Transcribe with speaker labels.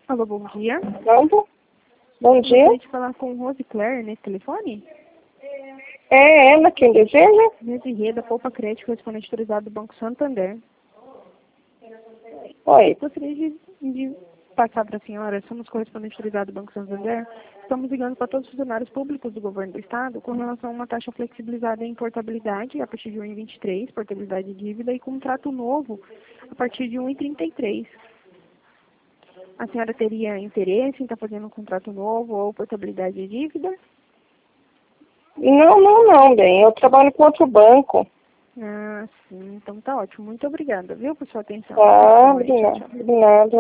Speaker 1: Alô, bom dia.
Speaker 2: Pronto? Bom dia.
Speaker 1: Gostaria de falar com Rose Claire nesse telefone?
Speaker 2: É ela quem deseja?
Speaker 1: Desirê, da Poupa Crédito, correspondente autorizado do Banco Santander.
Speaker 2: Oi.
Speaker 1: Gostaria de passar para a senhora, somos correspondente autorizado do Banco Santander. Estamos ligando para todos os funcionários públicos do governo do Estado com relação a uma taxa flexibilizada em portabilidade a partir de 1,23, portabilidade de dívida, e contrato novo a partir de 1,33. A senhora teria interesse em estar fazendo um contrato novo ou portabilidade de dívida?
Speaker 2: Não, bem. Eu trabalho com outro banco.
Speaker 1: Ah, sim. Então tá ótimo. Muito obrigada, viu, por sua atenção.
Speaker 2: Tá,
Speaker 1: Boa noite. Tchau, tchau.
Speaker 2: de nada.